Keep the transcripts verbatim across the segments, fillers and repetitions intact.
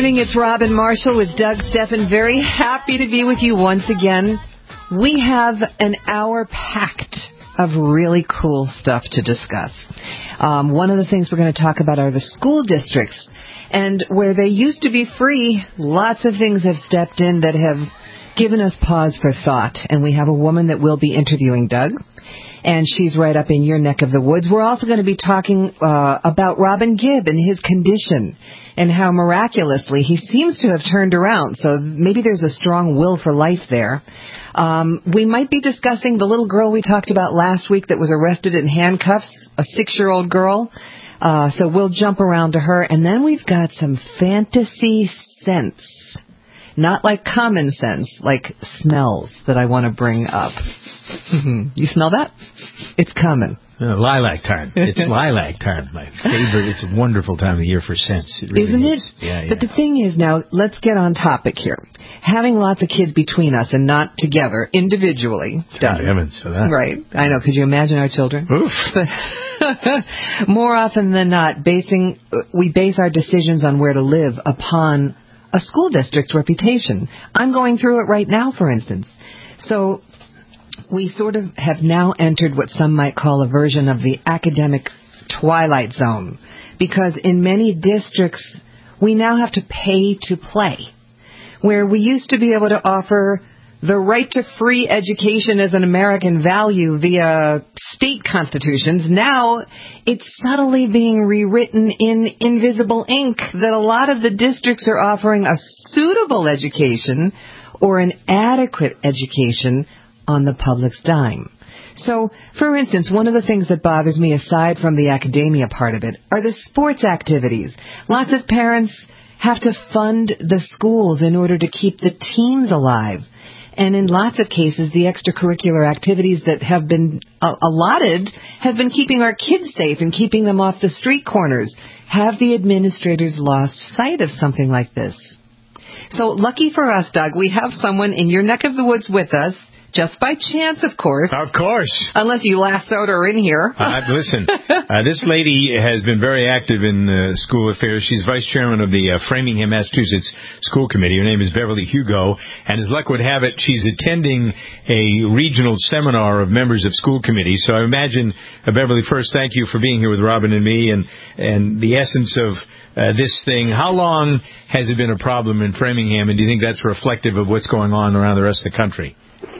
evening. It's Robin Marshall with Doug Steffen. Very happy to be with you once again. We have an hour packed of really cool stuff to discuss. Um, one of the things we're going to talk about are the school districts. And where they used to be free, lots of things have stepped in that have given us pause for thought. And we have a woman that we'll be interviewing, Doug. And she's right up in your neck of the woods. We're also going to be talking uh, about Robin Gibb and his condition and how miraculously he seems to have turned around. So maybe there's a strong will for life there. Um, we might be discussing the little girl we talked about last week that was arrested in handcuffs, a six-year-old girl. Uh, so we'll jump around to her. And then we've got some fantasy sense. Not like common sense, like smells that I want to bring up. You smell that? It's coming. Uh, lilac time. It's lilac time. My favorite. It's a wonderful time of the year for scents. It really Isn't it? is. Yeah, yeah. But the thing is now, let's get on topic here. Having lots of kids between us and not together, individually. Thank heavens for that. Right. I know. Could you imagine our children? Oof. But more often than not, basing we base our decisions on where to live upon a school district's reputation. I'm going through it right now, for instance. So we sort of have now entered what some might call a version of the academic twilight zone, because in many districts we now have to pay to play, where we used to be able to offer the right to free education as an American value via state constitutions. Now it's subtly being rewritten in invisible ink that a lot of the districts are offering a suitable education or an adequate education on the public's dime. So, for instance, one of the things that bothers me, aside from the academia part of it, are the sports activities. Lots of parents have to fund the schools in order to keep the teams alive. And in lots of cases, the extracurricular activities that have been uh, allotted have been keeping our kids safe and keeping them off the street corners. Have the administrators lost sight of something like this? So, lucky for us, Doug, we have someone in your neck of the woods with us. Just by chance, of course. Of course. Unless you lassoed her in here. uh, listen, uh, this lady has been very active in uh, school affairs. She's vice chairman of the uh, Framingham, Massachusetts School Committee. Her name is Beverly Hugo. And as luck would have it, she's attending a regional seminar of members of school committees. So I imagine, uh, Beverly, first, thank you for being here with Robin and me. And, and the essence of uh, this thing, how long has it been a problem in Framingham? And do you think that's reflective of what's going on around the rest of the country?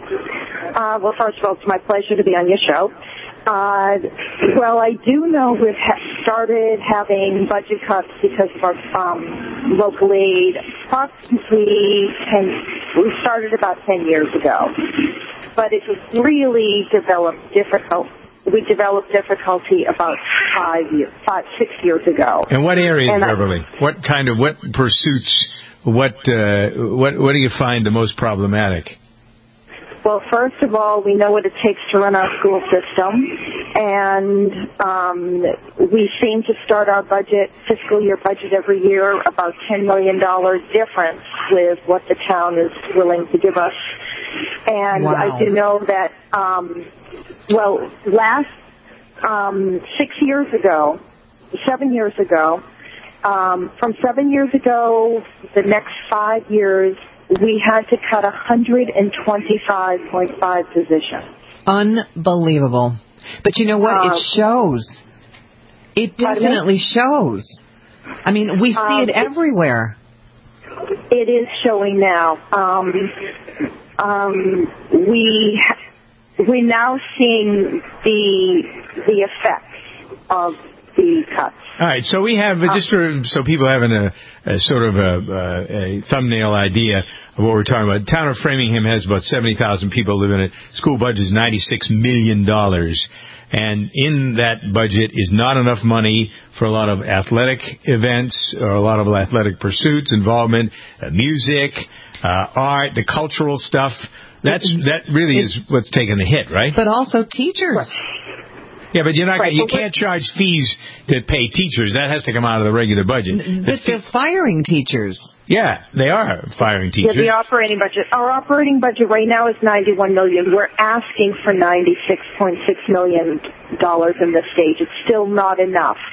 Uh, well, first of all, it's my pleasure to be on your show. Uh, well, I do know we've ha- started having budget cuts because of our um, local aid. Approximately ten, we started about ten years ago, but it was really developed difficult. We developed difficulty about five years, five, six years ago. And what areas, and Beverly? I, what kind of what pursuits? What uh, what what do you find the most problematic? Well, first of all, we know what it takes to run our school system, and um, we seem to start our budget, fiscal year budget every year, about ten million dollars difference with what the town is willing to give us. And wow. I do know that, um, well, last um, six years ago, seven years ago, um, from seven years ago, the next five years, we had to cut one hundred twenty-five point five positions. Unbelievable. But you know what? Uh, it shows. It definitely shows. I mean, we see um, it everywhere. It is showing now. Um, um, we we're now seeing the the effects of the cuts. All right, so we have, uh, just for, so people have an, a, a sort of a, a thumbnail idea of what we're talking about. The town of Framingham has about seventy thousand people living in it. School budget is ninety-six million dollars. And in that budget is not enough money for a lot of athletic events or a lot of athletic pursuits, involvement, uh, music, uh, art, the cultural stuff. That's That really is what's taking the hit, right? But also teachers. Yeah, but you're not. Right, you can't charge fees to pay teachers. That has to come out of the regular budget. But they're firing teachers. Yeah, they are firing teachers. Yeah, the operating budget. Our operating budget right now is ninety-one million dollars. We're asking for ninety-six point six million dollars in this stage. It's still not enough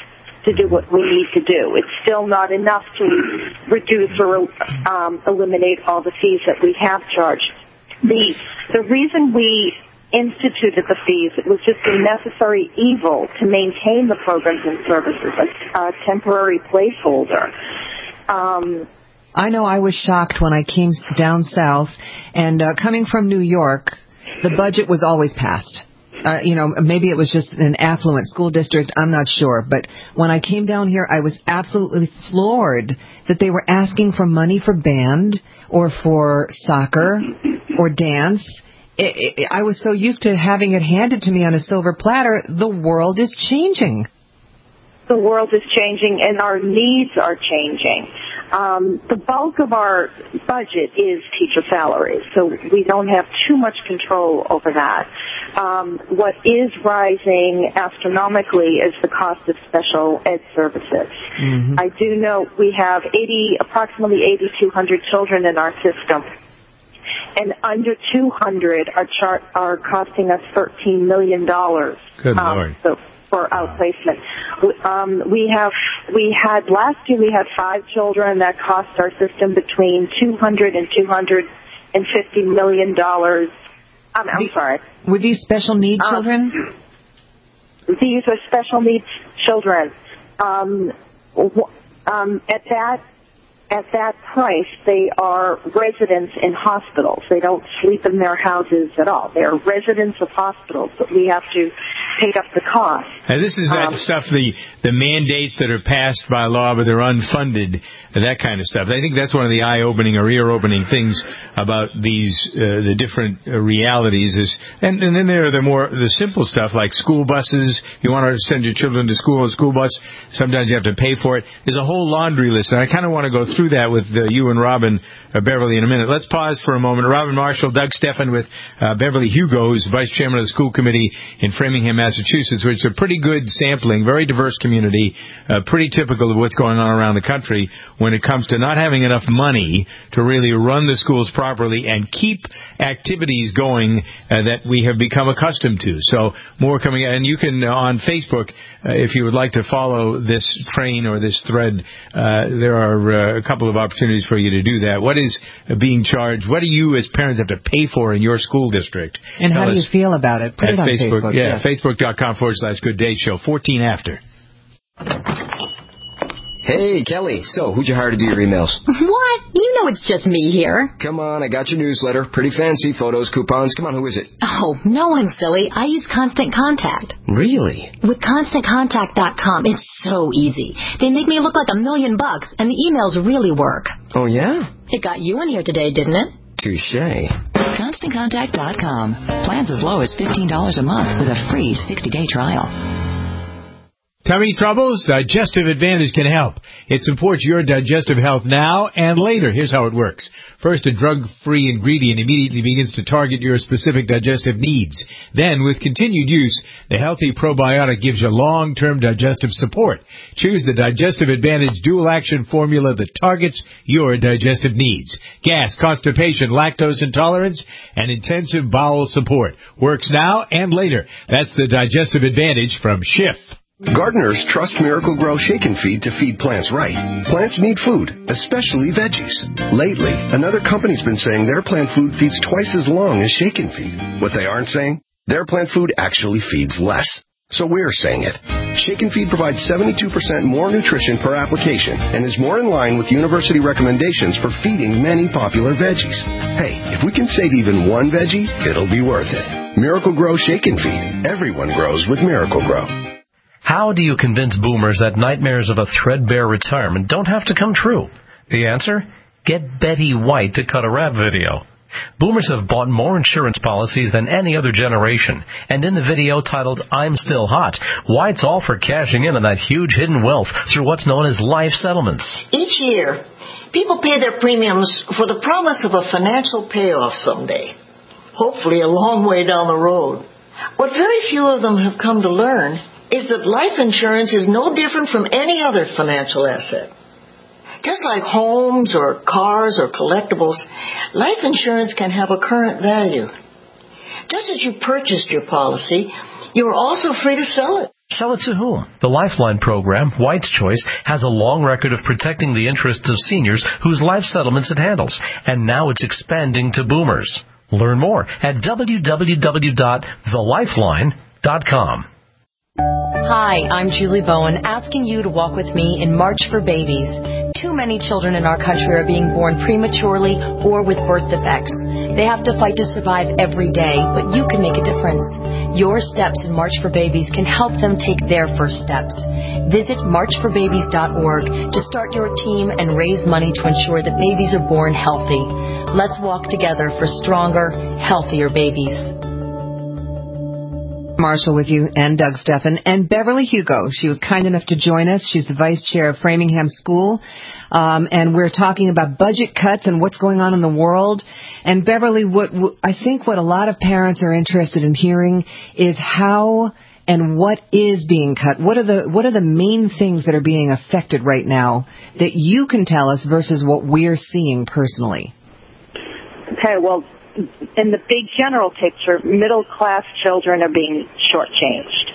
to do what we need to do. It's still not enough to reduce or um, eliminate all the fees that we have charged. The the reason we instituted the fees, it was just a necessary evil to maintain the programs and services, a, a temporary placeholder. Um, I know I was shocked when I came down south, and uh, coming from New York, the budget was always passed. Uh, you know, maybe it was just an affluent school district, I'm not sure. But when I came down here, I was absolutely floored that they were asking for money for band or for soccer or dance. It, it, I was so used to having it handed to me on a silver platter. The world is changing. The world is changing, and our needs are changing. Um, the bulk of our budget is teacher salaries, so we don't have too much control over that. Um, what is rising astronomically is the cost of special ed services. Mm-hmm. I do know we have eighty, approximately eighty-two hundred children in our system, and under two hundred are char- are costing us thirteen million dollars. Good um, Lord. So for outplacement. Um, we have, we had, last year we had five children that cost our system between two hundred and two hundred fifty million dollars. Um, I'm the, sorry. Were these special needs um, children? These are special needs children. Um, um, at that, At that price, they are residents in hospitals. They don't sleep in their houses at all. They are residents of hospitals, but we have to pay up the cost. And this is that um, stuff, the the mandates that are passed by law, but they're unfunded, that kind of stuff. I think that's one of the eye-opening or ear-opening things about these uh, the different uh, realities. Is and, and then there are the more the simple stuff like school buses. You want to send your children to school, a school bus. Sometimes you have to pay for it. There's a whole laundry list, and I kind of want to go through that with uh, you and Robin uh, Beverly in a minute. Let's pause for a moment. Robin Marshall, Doug Stephan with uh, Beverly Hugo, who's vice chairman of the school committee in Framingham, Massachusetts, which is a pretty good sampling, very diverse community, uh, pretty typical of what's going on around the country when it comes to not having enough money to really run the schools properly and keep activities going uh, that we have become accustomed to. So more coming, and you can uh, on Facebook, uh, if you would like to follow this train or this thread, uh, there are uh, a couple of opportunities for you to do that. What is uh, being charged? What do you as parents have to pay for in your school district? And Tell how do you feel about it? Put it on Facebook. Facebook. Yeah, yes. Facebook.com forward slash Good Day Show. fourteen after. Hey, Kelly. So, who'd you hire to do your emails? What? You know it's just me here. Come on, I got your newsletter. Pretty fancy. Photos, coupons. Come on, who is it? Oh, no one, silly. I use Constant Contact. Really? With Constant Contact dot com, it's so easy. They make me look like a million bucks, and the emails really work. Oh, yeah? It got you in here today, didn't it? Touché. Constant Contact dot com. Plans as low as fifteen dollars a month with a free sixty-day trial. Tummy troubles? Digestive Advantage can help. It supports your digestive health now and later. Here's how it works. First, a drug-free ingredient immediately begins to target your specific digestive needs. Then, with continued use, the healthy probiotic gives you long-term digestive support. Choose the Digestive Advantage dual-action formula that targets your digestive needs. Gas, constipation, lactose intolerance, and intensive bowel support. Works now and later. That's the Digestive Advantage from Schiff. Gardeners trust Miracle-Gro Shake and Feed to feed plants right. Plants need food, especially veggies. Lately, another company's been saying their plant food feeds twice as long as Shake and Feed. What they aren't saying? Their plant food actually feeds less. So we're saying it. Shake and Feed provides seventy-two percent more nutrition per application and is more in line with university recommendations for feeding many popular veggies. Hey, if we can save even one veggie, it'll be worth it. Miracle-Gro Shake and Feed. Everyone grows with Miracle-Gro. How do you convince boomers that nightmares of a threadbare retirement don't have to come true? The answer? Get Betty White to cut a rap video. Boomers have bought more insurance policies than any other generation, and in the video titled I'm Still Hot, White's all for cashing in on that huge hidden wealth through what's known as life settlements. Each year, people pay their premiums for the promise of a financial payoff someday, hopefully a long way down the road. What very few of them have come to learn is that life insurance is no different from any other financial asset. Just like homes or cars or collectibles, life insurance can have a current value. Just as you purchased your policy, you are also free to sell it. Sell it to whom? The Lifeline program, White's Choice, has a long record of protecting the interests of seniors whose life settlements it handles, and now it's expanding to boomers. Learn more at w w w dot the lifeline dot com. Hi, I'm Julie Bowen, asking you to walk with me in March for Babies. Too many children in our country are being born prematurely or with birth defects. They have to fight to survive every day, but you can make a difference. Your steps in March for Babies can help them take their first steps. Visit march for babies dot org to start your team and raise money to ensure that babies are born healthy. Let's walk together for stronger, healthier babies. Marshall with you, and Doug Steffen, and Beverly Hugo. She was kind enough to join us. She's the vice chair of Framingham School, um, and we're talking about budget cuts and what's going on in the world. And Beverly, what, what I think what a lot of parents are interested in hearing is how and what is being cut. What are the what are the main things that are being affected right now that you can tell us versus what we're seeing personally? Okay, well, in the big general picture, middle-class children are being shortchanged.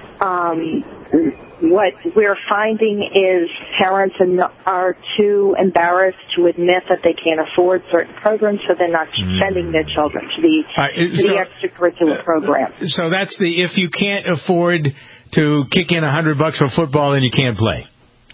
Um, what we're finding is parents are too embarrassed to admit that they can't afford certain programs, so they're not mm. sending their children to the, uh, to so, the extracurricular program. So that's the, if you can't afford to kick in a hundred bucks for football, then you can't play.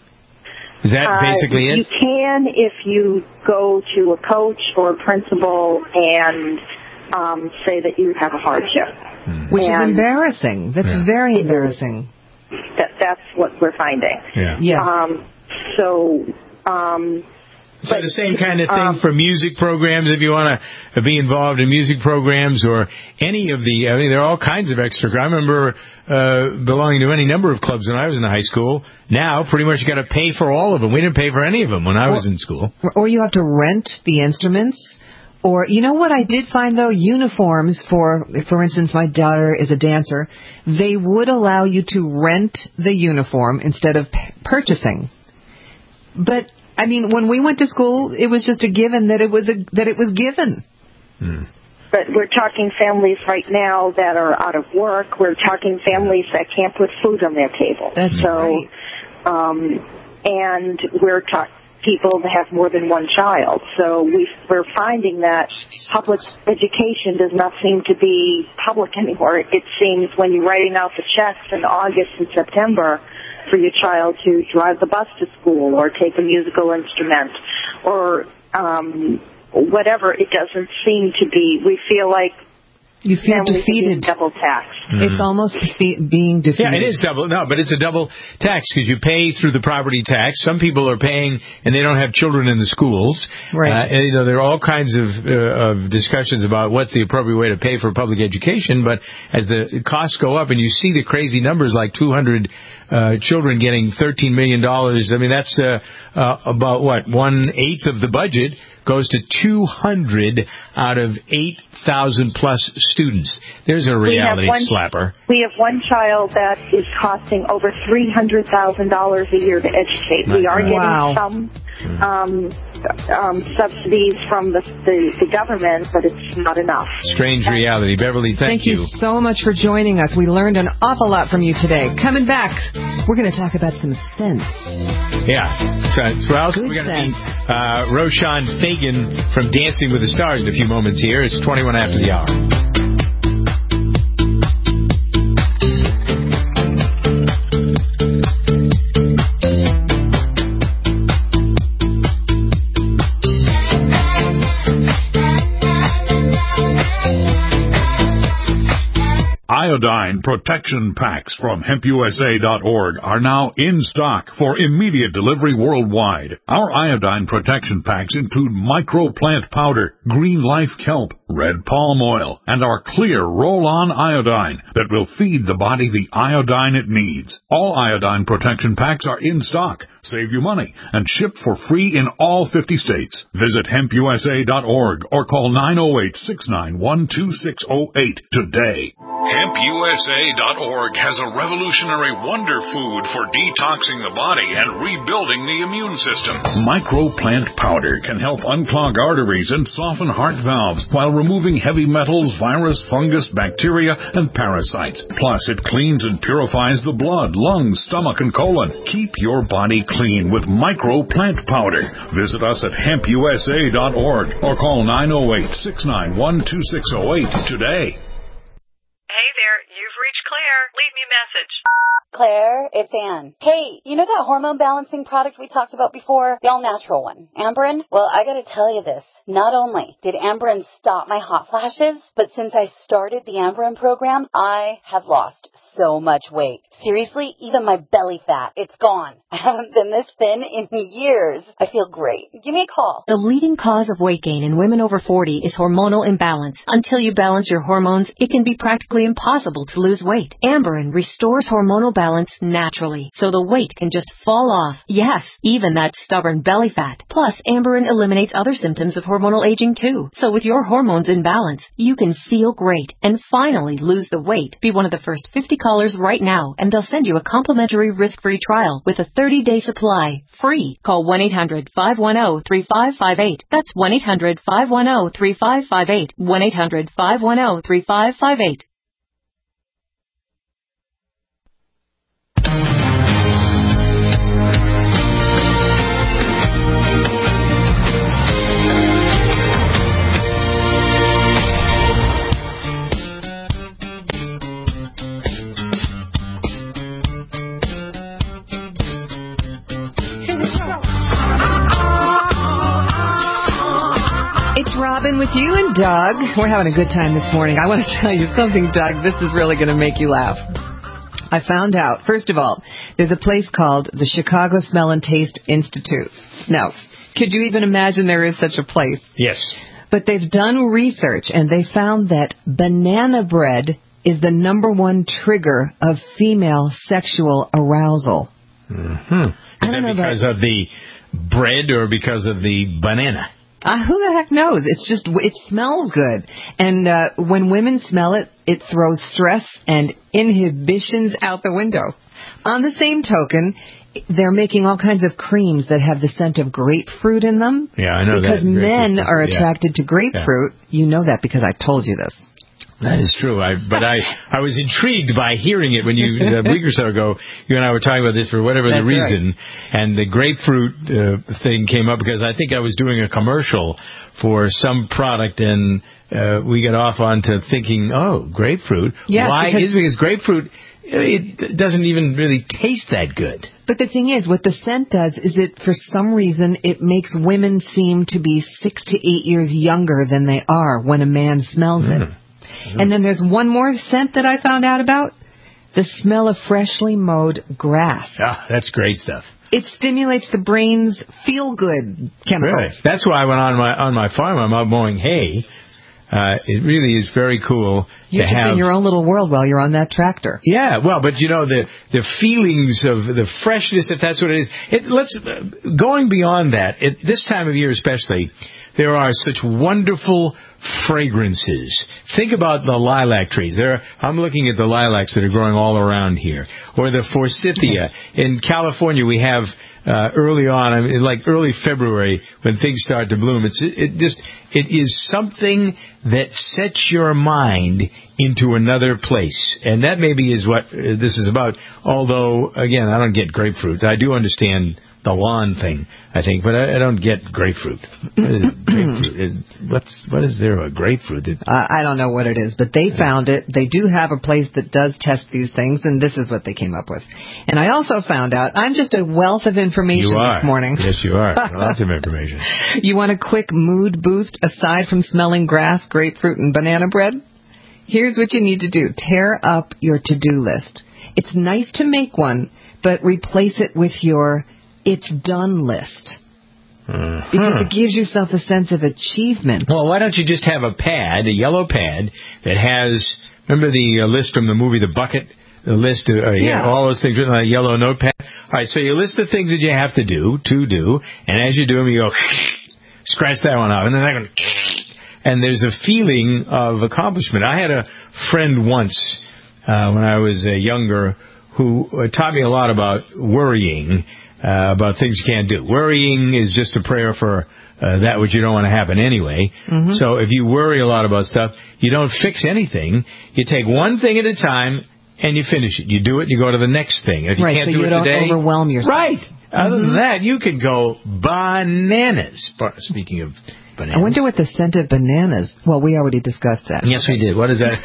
Is that basically uh, it? You can if you go to a coach or a principal and um, say that you have a hardship. Hmm. Which and is embarrassing. That's yeah. very embarrassing. That, that's what we're finding. Yeah. yeah. Um, so... Um, So but, the same kind of thing um, for music programs, if you want to be involved in music programs or any of the, I mean, there are all kinds of extra. I remember uh, belonging to any number of clubs when I was in high school. Now, pretty much you got to pay for all of them. We didn't pay for any of them when I was or, in school. Or you have to rent the instruments. Or, you know what I did find, though? Uniforms for, for instance, my daughter is a dancer. They would allow you to rent the uniform instead of p- purchasing. But... I mean, when we went to school, it was just a given that it was a, that it was given. Hmm. But we're talking families right now that are out of work. We're talking families that can't put food on their table. That's so, right. Um, and we're talking people that have more than one child. So we, we're finding that public education does not seem to be public anymore. It seems when you're writing out the checks in August and September for your child to drive the bus to school or take a musical instrument or um, whatever, it doesn't seem to be. We feel like you feel defeated. Double tax. Mm-hmm. It's almost be- being defeated. Yeah, it is double. No, but it's a double tax because you pay through the property tax. Some people are paying and they don't have children in the schools. Right. Uh, and, you know, there are all kinds of, uh, of discussions about what's the appropriate way to pay for public education. But as the costs go up and you see the crazy numbers like two hundred uh, children getting thirteen million dollars, I mean, that's uh, uh, about what, one eighth of the budget goes to two hundred out of eight thousand plus students. There's a reality we one, slapper. We have one child that is costing over three hundred thousand dollars a year to educate. We are getting wow. some um, um, subsidies from the, the, the government, but it's not enough. Strange reality. Beverly, thank, thank you. Thank you so much for joining us. We learned an awful lot from you today. Coming back, we're going to talk about some sense. Yeah. So, so else Good we're going to sense. meet uh, Roshan Fagan from Dancing with the Stars in a few moments here. It's twenty-one after the hour. Iodine protection packs from hemp U S A dot org are now in stock for immediate delivery worldwide. Our iodine protection packs include microplant powder, green life kelp, red palm oil, and our clear roll-on iodine that will feed the body the iodine it needs. All iodine protection packs are in stock. Save you money and ship for free in all fifty states. Visit hemp U S A dot org or call nine oh eight, six nine one, two six oh eight today. hemp U S A dot org has a revolutionary wonder food for detoxing the body and rebuilding the immune system. Microplant powder can help unclog arteries and soften heart valves while removing heavy metals, virus, fungus, bacteria, and parasites. Plus, it cleans and purifies the blood, lungs, stomach, and colon. Keep your body clean with Micro Plant Powder. Visit us at hemp u s a dot org or call nine oh eight, six nine one, two six oh eight today. Hey there, you've reached Claire. Leave me a message. Claire, it's Ann. Hey, you know that hormone balancing product we talked about before? The all-natural one. Amberen? Well, I gotta tell you this. Not only did Amberen stop my hot flashes, but since I started the Amberen program, I have lost so much weight. Seriously, even my belly fat, it's gone. I haven't been this thin in years. I feel great. Give me a call. The leading cause of weight gain in women over forty is hormonal imbalance. Until you balance your hormones, it can be practically impossible to lose weight. Amberen restores hormonal balance naturally, so the weight can just fall off. Yes, even that stubborn belly fat. Plus, Amberen eliminates other symptoms of hormonal aging too. So with your hormones in balance, you can feel great and finally lose the weight. Be one of the first fifty callers right now, and they'll send you a complimentary risk-free trial with a thirty-day supply, free. Call one eight hundred, five one zero, three five five eight. That's one eight hundred, five one zero, three five five eight. one eight hundred, five one zero, three five five eight. It's Robin with you and Doug. We're having a good time this morning. I want to tell you something, Doug. This is really going to make you laugh. I found out, first of all, there's a place called the Chicago Smell and Taste Institute. Now, could you even imagine there is such a place? Yes. But they've done research, and they found that banana bread is the number one trigger of female sexual arousal. Mm-hmm. Is that because of the bread or because of the banana? Uh, who the heck knows? It's just, it smells good. And uh, when women smell it, it throws stress and inhibitions out the window. On the same token, they're making all kinds of creams that have the scent of grapefruit in them. Yeah, I know because that. Because men grapefruit. are yeah. attracted to grapefruit. Yeah. You know that because I told you this. That is true. I, but I, I was intrigued by hearing it when you, a week or so ago, you and I were talking about this for whatever That's the reason. Right. And the grapefruit uh, thing came up because I think I was doing a commercial for some product and uh, we got off onto thinking, oh, grapefruit. Yeah, Why? because is because grapefruit, it doesn't even really taste that good. But the thing is, what the scent does is it, for some reason, it makes women seem to be six to eight years younger than they are when a man smells mm. it. And then there's one more scent that I found out about. The smell of freshly mowed grass. Ah, that's great stuff. It stimulates the brain's feel-good chemicals. Really? That's why when on my on my farm I'm out mowing hay. Uh, it really is very cool You're to just have... in your own little world while you're on that tractor. Yeah, well, but you know, the the feelings of the freshness, if that's what it is. It, let's uh, going beyond that, at this time of year especially, there are such wonderful fragrances. Think about the lilac trees. There, I'm looking at the lilacs that are growing all around here. Or the forsythia. In California, we have... Uh, early on, I mean, like early February, when things start to bloom, it's it, it just it is something that sets your mind into another place, and that maybe is what uh, this is about. Although, again, I don't get grapefruit. I do understand the lawn thing, I think, but I, I don't get grapefruit. What is grapefruit? Is, what's what is there a grapefruit? That, uh, I don't know what it is, but they found it. They do have a place that does test these things, and this is what they came up with. And I also found out, I'm just a wealth of information you are. this morning. Yes, you are. Lots of information. You want a quick mood boost aside from smelling grass, grapefruit, and banana bread? Here's what you need to do. Tear up your to-do list. It's nice to make one, but replace it with your it's done list. Uh-huh. Because it gives yourself a sense of achievement. Well, why don't you just have a pad, a yellow pad, that has, remember the uh, list from the movie The Bucket? The list, of, uh, yeah. yeah, all those things written on a yellow notepad. All right, so you list the things that you have to do, to do, and as you do them, you go, scratch that one off, and then that one, and there's a feeling of accomplishment. I had a friend once, uh, when I was uh, younger, who uh, taught me a lot about worrying. uh, about things you can't do. Worrying is just a prayer for uh, that which you don't want to happen anyway. Mm-hmm. So if you worry a lot about stuff, you don't fix anything. You take one thing at a time and you finish it. You do it and you go to the next thing. If you right, can't so do you it don't today, overwhelm yourself. Right. Other Mm-hmm. than that, you could go bananas. Speaking of bananas. I wonder what the scent of bananas. Well, we already discussed that. Yes, we did. What is that?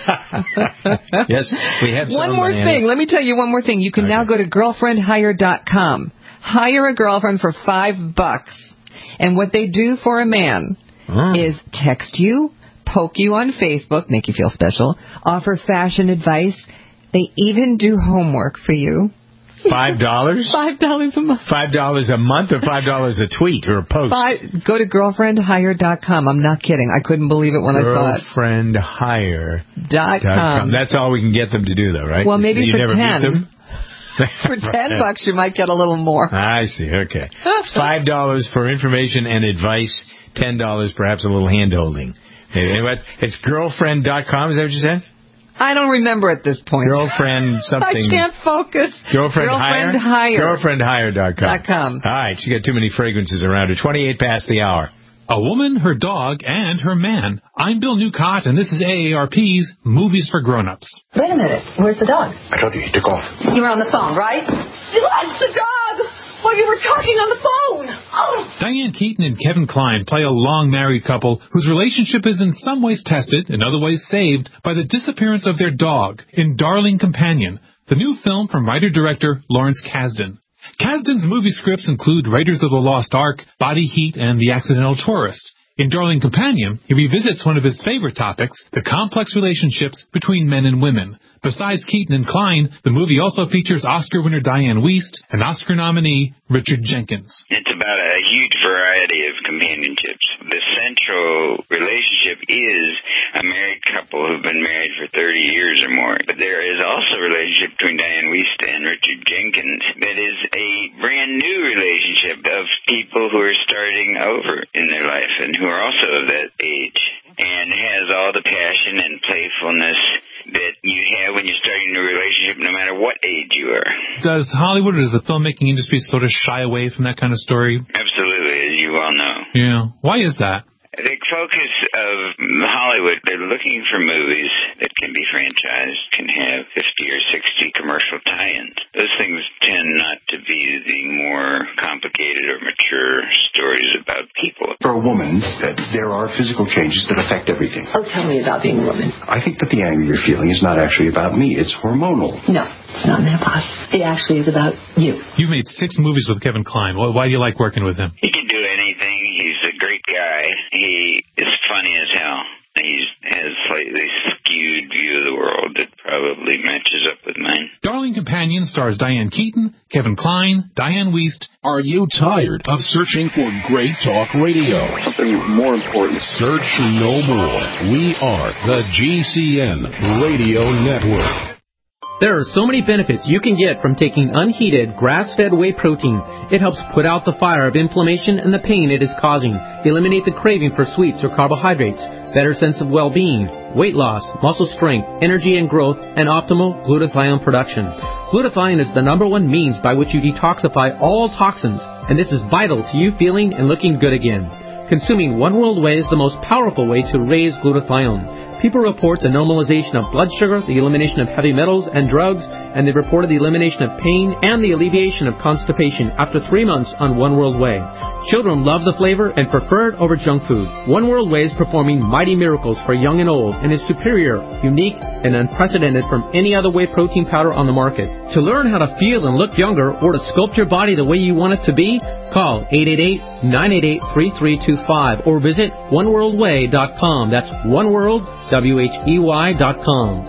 Yes, we have some One more bananas. thing. Let me tell you one more thing. You can okay. now go to girlfriend hire dot com. Hire a girlfriend for five bucks. And what they do for a man oh. is text you, poke you on Facebook, make you feel special, offer fashion advice. They even do homework for you. Five dollars? Five dollars a month. Five dollars a month or five dollars a tweet or a post? Five, go to girlfriend hire dot com. I'm not kidding. I couldn't believe it when I saw it. girlfriend hire dot com. That's all we can get them to do, though, right? Well, maybe you for never ten. Meet them? For ten bucks, you might get a little more. I see. Okay. Five dollars for information and advice. Ten dollars, perhaps a little hand-holding. Anyway, it's girlfriend dot com. Is that what you said? I don't remember at this point. Girlfriend something. I can't focus. Girlfriend, Girlfriend hire? hire. girlfriend hire dot com. Dot com. All right. She got too many fragrances around her. twenty-eight past the hour. A woman, her dog, and her man. I'm Bill Newcott, and this is A A R P's Movies for Grown-Ups. Wait a minute. Where's the dog? I told you, he took off. You were on the phone, right? That's the dog! Well, you were talking on the phone! Oh. Diane Keaton and Kevin Kline play a long married couple whose relationship is in some ways tested, in other ways saved, by the disappearance of their dog in Darling Companion, the new film from writer-director Lawrence Kasdan. Kasdan's movie scripts include Raiders of the Lost Ark, Body Heat, and The Accidental Tourist. In Darling Companion, he revisits one of his favorite topics, the complex relationships between men and women. Besides Keaton and Kline, the movie also features Oscar winner Diane Wiest and Oscar nominee Richard Jenkins. It's about a huge variety of companionships. The central relationship is a married couple who've been married for thirty years or more. But there is also a relationship between Diane Wiest and Richard Jenkins that is a brand new relationship of people who are starting over in their life and who are also of that age, and has all the passion and playfulness that you have when you're starting a relationship, no matter what age you are. Does Hollywood or does the filmmaking industry sort of shy away from that kind of story? Absolutely, as you well know. Yeah. Why is that? The focus of Hollywood, they're looking for movies that can be franchised, can have fifty or sixty commercial tie-ins. Those things tend not to be the more complicated or mature stories about people. For a woman, uh, there are physical changes that affect everything. Oh, tell me about being a woman. I think that the anger you're feeling is not actually about me. It's hormonal. No, not menopause. It actually is about you. You've made six movies with Kevin Kline. Why do you like working with him? He can do anything. He's a great guy. He is funny as hell. He has a slightly skewed view of the world that probably matches up with mine. Darling Companion stars Diane Keaton, Kevin Kline, Diane Wiest. Are you tired of searching for great talk radio? Something more important. Search no more. We are the G C N Radio Network. There are so many benefits you can get from taking unheated, grass-fed whey protein. It helps put out the fire of inflammation and the pain it is causing, eliminate the craving for sweets or carbohydrates, better sense of well-being, weight loss, muscle strength, energy and growth, and optimal glutathione production. Glutathione is the number one means by which you detoxify all toxins, and this is vital to you feeling and looking good again. Consuming One World Whey is the most powerful way to raise glutathione. People report the normalization of blood sugar, the elimination of heavy metals and drugs, and they reported the elimination of pain and the alleviation of constipation after three months on One World Whey. Children love the flavor and prefer it over junk food. One World Whey is performing mighty miracles for young and old and is superior, unique, and unprecedented from any other whey protein powder on the market. To learn how to feel and look younger or to sculpt your body the way you want it to be, call eight eight eight, nine eight eight, three three two five or visit one world whey dot com. That's oneworld, W H E Y dot com.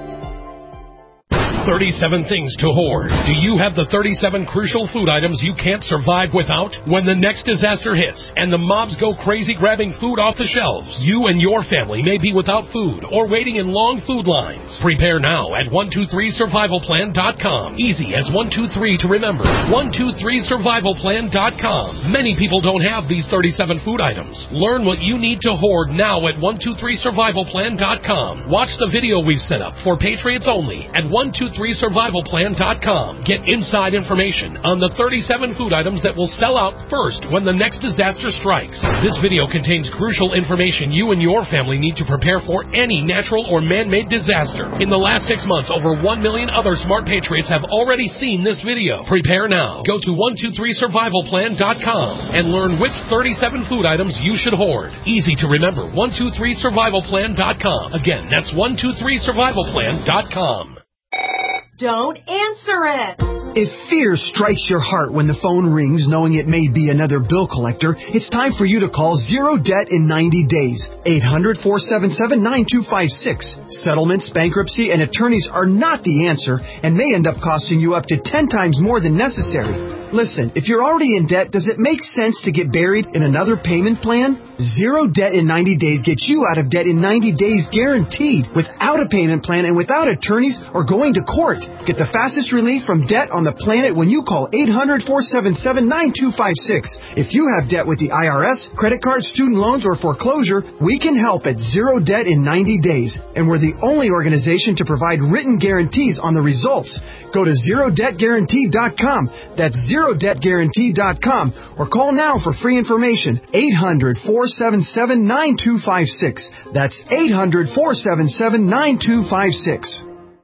thirty-seven things to hoard. Do you have the thirty-seven crucial food items you can't survive without? When the next disaster hits and the mobs go crazy grabbing food off the shelves, you and your family may be without food or waiting in long food lines. Prepare now at one two three survival plan dot com. Easy as one two three to remember. one two three survival plan dot com. Many people don't have these thirty-seven food items. Learn what you need to hoard now at one two three survival plan dot com. Watch the video we've set up for Patriots only at one two three survival plan dot com. Get inside information on the thirty-seven food items that will sell out first when the next disaster strikes. This video contains crucial information you and your family need to prepare for any natural or man-made disaster. In the last six months, over one million other smart patriots have already seen this video. Prepare now. Go to one two three survival plan dot com and learn which thirty-seven food items you should hoard. Easy to remember, one two three survival plan dot com. Again, that's one two three survival plan dot com. Don't answer it. If fear strikes your heart when the phone rings knowing it may be another bill collector, it's time for you to call Zero Debt in ninety days. eight hundred, four seven seven, nine two five six. Settlements, bankruptcy, and attorneys are not the answer and may end up costing you up to ten times more than necessary. Listen, if you're already in debt, does it make sense to get buried in another payment plan? Zero Debt in ninety days gets you out of debt in ninety days guaranteed, without a payment plan and without attorneys or going to court. Get the fastest relief from debt on the planet when you call eight hundred, four seven seven, nine two five six. If you have debt with the I R S, credit cards, student loans, or foreclosure, we can help at Zero Debt in ninety days. And we're the only organization to provide written guarantees on the results. Go to zero debt guarantee dot com. That's zero debt guarantee dot com. Or call now for free information. eight hundred, four seven seven, nine two five six. That's eight hundred, four seven seven, nine two five six.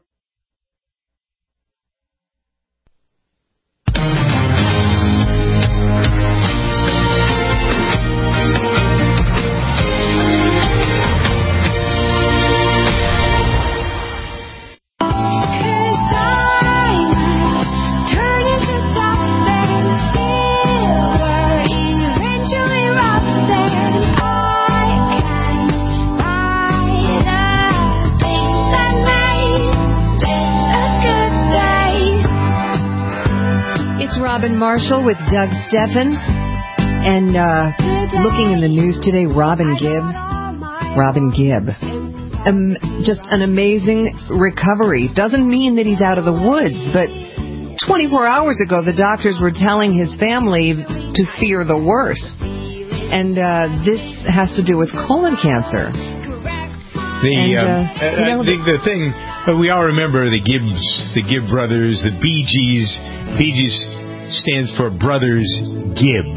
Robin Marshall with Doug Steffen. And uh, looking in the news today, Robin Gibbs. Robin Gibb. Um, just an amazing recovery. Doesn't mean that he's out of the woods, but twenty-four hours ago, the doctors were telling his family to fear the worst. And uh, this has to do with colon cancer. The, and, uh, um, you know, I think the thing, we all remember the Gibbs, the Gibb brothers, the Bee Gees. Bee Gees stands for Brothers Gibb.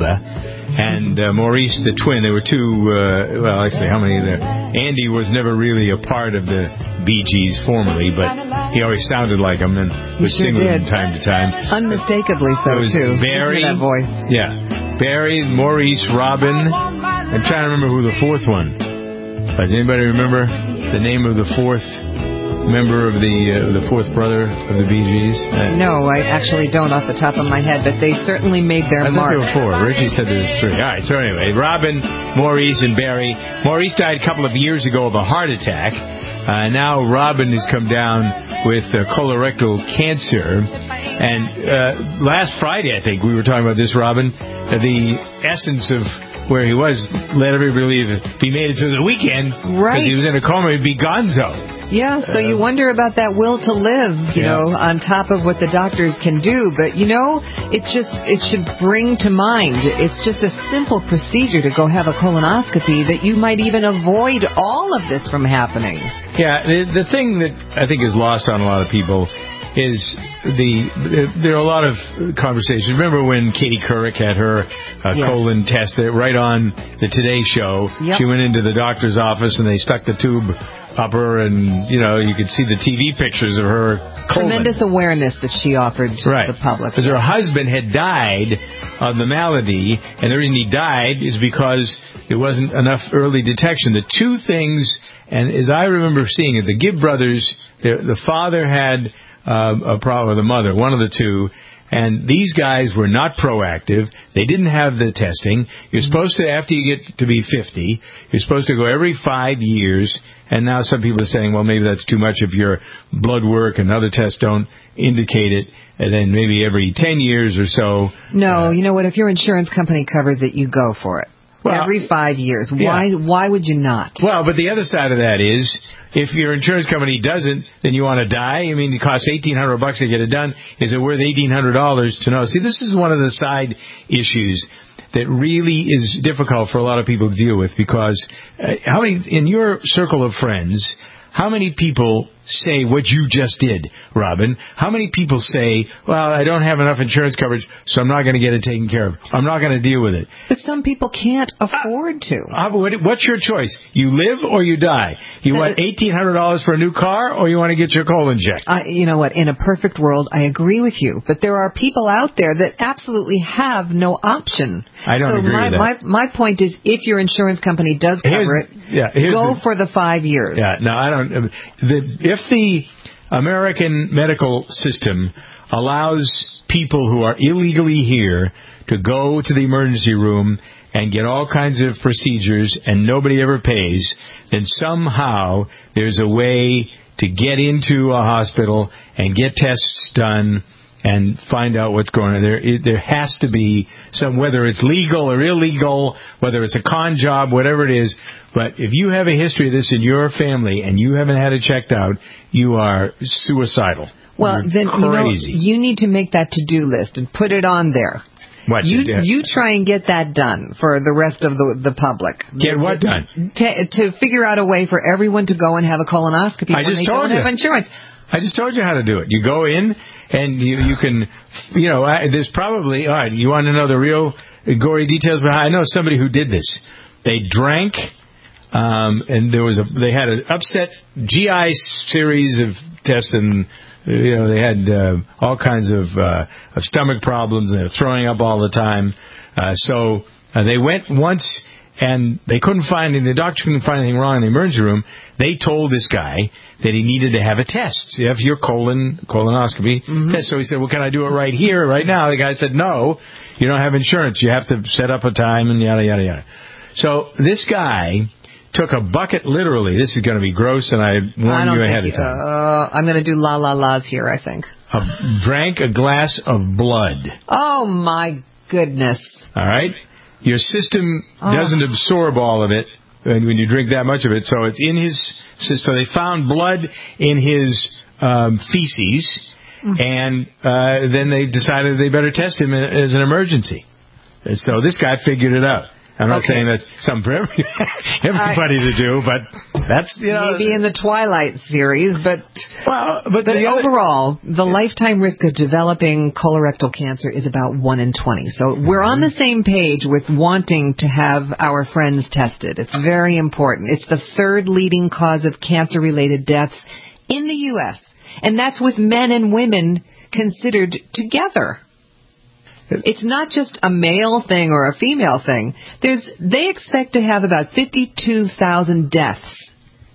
And uh, Maurice, the twin, there were two, uh, well, actually, how many there? Andy was never really a part of the Bee Gees formerly, but he always sounded like them and would sure sing with did. them time to time. Unmistakably so, It was too. Barry. Listen to that voice. Yeah. Barry, Maurice, Robin. I'm trying to remember who the fourth one. Does anybody remember the name of the fourth member of the uh, the fourth brother of the Bee Gees? Uh, no, I actually don't off the top of my head, but they certainly made their I mark. think there were four. Richie said there was three. All right, so anyway, Robin, Maurice, and Barry. Maurice died a couple of years ago of a heart attack. Uh, now Robin has come down with uh, colorectal cancer. And uh, last Friday, I think, we were talking about this, Robin, uh, the essence of where he was led everybody to believe if he made it to the weekend, right? Because he was in a coma, he'd be gonzo. Yeah, so you wonder about that will to live, you yeah. know, on top of what the doctors can do. But, you know, it just, it should bring to mind, it's just a simple procedure to go have a colonoscopy that you might even avoid all of this from happening. Yeah, the, the thing that I think is lost on a lot of people is the, there are a lot of conversations. Remember when Katie Couric had her uh, yes. colon test right on the Today Show? Yep. She went into the doctor's office and they stuck the tube up her, and you know you could see the T V pictures of her colon. Tremendous awareness that she offered right. the public. Because her husband had died of the malady, and the reason he died is because there wasn't enough early detection. The two things, and as I remember seeing it, the Gibb brothers, the, the father had uh, a problem with the mother, one of the two. And these guys were not proactive. They didn't have the testing. You're supposed to, after you get to be fifty, you're supposed to go every five years. And now some people are saying, well, maybe that's too much if your blood work and other tests don't indicate it. And then maybe every ten years or so. No, uh, you know what? If your insurance company covers it, you go for it. Well, every five years. Yeah. Why Why would you not? Well, but the other side of that is, if your insurance company doesn't, then you want to die? I mean, it costs eighteen hundred bucks to get it done. Is it worth eighteen hundred dollars to know? See, this is one of the side issues that really is difficult for a lot of people to deal with, because uh, how many, in your circle of friends, how many people say what you just did, Robin? How many people say, well, I don't have enough insurance coverage, so I'm not going to get it taken care of. I'm not going to deal with it. But some people can't afford to. Uh, what, what's your choice? You live or you die? You want eighteen hundred dollars for a new car, or you want to get your colon checked? Uh, you know what? In a perfect world, I agree with you. But there are people out there that absolutely have no option. I don't so agree my, with that. My, my point is, if your insurance company does cover Here's, it, yeah, go the, for the five years. Yeah, no, I don't. The, if the American medical system allows people who are illegally here to go to the emergency room and get all kinds of procedures and nobody ever pays, then somehow there's a way to get into a hospital and get tests done and find out what's going on. There, there has to be some, whether it's legal or illegal, whether it's a con job, whatever it is. But if you have a history of this in your family and you haven't had it checked out, you are suicidal. Well, You're then crazy. You know, you need to make that to-do list and put it on there. What you to do? You try and get that done for the rest of the the public. Get what done? To, to figure out a way for everyone to go and have a colonoscopy I when just they told don't you. have insurance. I just told you how to do it. You go in and you you can, you know, I, there's probably, all right, you want to know the real gory details behind. I know somebody who did this. They drank, um, and there was a, they had an upset G I series of tests, and you know they had uh, all kinds of uh, of stomach problems, and they were throwing up all the time. Uh, so uh, they went once. And they couldn't find anything. The doctor couldn't find anything wrong in the emergency room. They told this guy that he needed to have a test. You have your colon colonoscopy mm-hmm. test. So he said, "Well, can I do it right here, right now?" The guy said, "No, you don't have insurance. You have to set up a time and yada yada yada." So this guy took a bucket, literally. This is going to be gross, and I warned I you ahead think, of time. Uh, I'm going to do la la la's here, I think. A, drank a glass of blood. Oh my goodness! All right. Your system oh. doesn't absorb all of it when you drink that much of it, so it's in his system. So they found blood in his um, feces, mm-hmm. and uh, then they decided they better test him as an emergency. And so this guy figured it out. I'm not okay. saying that's something for every, everybody I, to do, but that's, you know. Maybe in the Twilight series, but, well, but, but the overall, other, the lifetime risk of developing colorectal cancer is about one in twenty. So we're on the same page with wanting to have our friends tested. It's very important. It's the third leading cause of cancer-related deaths in the U S, and that's with men and women considered together. It's not just a male thing or a female thing. There's, they expect to have about fifty-two thousand deaths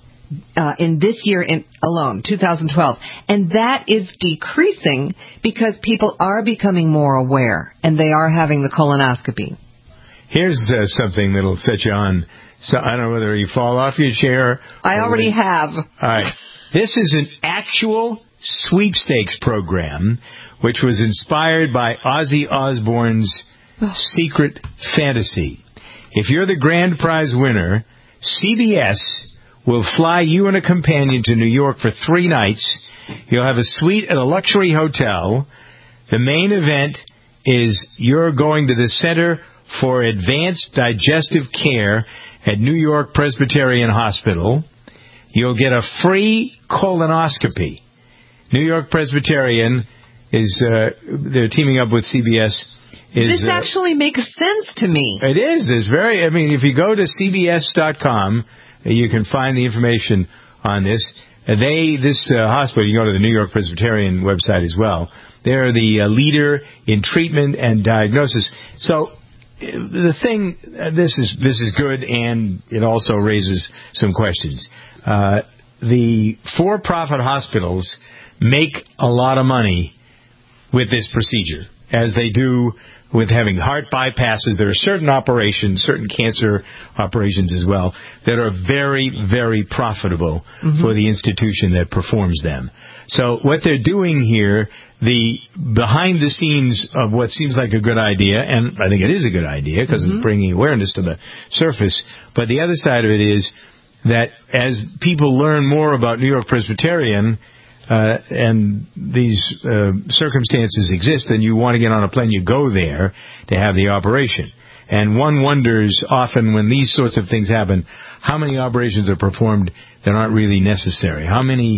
uh, in this year in, alone, two thousand twelve. And that is decreasing because people are becoming more aware and they are having the colonoscopy. Here's uh, something that'll set you on. So I don't know whether you fall off your chair. I already whether, have. All right. This is an actual sweepstakes program which was inspired by Ozzy Osbourne's Secret Fantasy. If you're the grand prize winner, C B S will fly you and a companion to New York for three nights. You'll have a suite at a luxury hotel. The main event is you're going to the Center for Advanced Digestive Care at New York Presbyterian Hospital. You'll get a free colonoscopy. New York Presbyterian is, uh, they're teaming up with C B S. Is, this actually uh, makes sense to me. It is. It's very, I mean, if you go to C B S dot com, you can find the information on this. They, this uh, hospital, you go to the New York Presbyterian website as well. They're the uh, leader in treatment and diagnosis. So, the thing, uh, this is, this is good, and it also raises some questions. Uh, the for-profit hospitals make a lot of money with this procedure, as they do with having heart bypasses. There are certain operations, certain cancer operations as well, that are very, very profitable mm-hmm. for the institution that performs them. So what they're doing here, the behind the scenes of what seems like a good idea, and I think it is a good idea because mm-hmm. it's bringing awareness to the surface, but the other side of it is that as people learn more about New York Presbyterian, Uh, and these uh, circumstances exist, then you want to get on a plane, you go there to have the operation. And one wonders often when these sorts of things happen, how many operations are performed that aren't really necessary? How many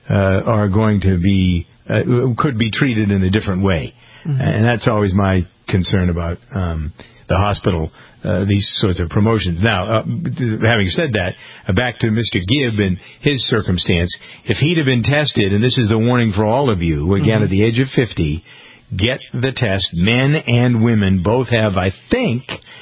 uh, are going to be, uh, could be treated in a different way. Mm-hmm. And that's always my concern about um, the hospital, uh, these sorts of promotions. Now, uh, having said that, uh, back to Mister Gibb and his circumstance, if he'd have been tested, and this is the warning for all of you, again, mm-hmm. at the age of fifty, get the test. Men and women both have, I think,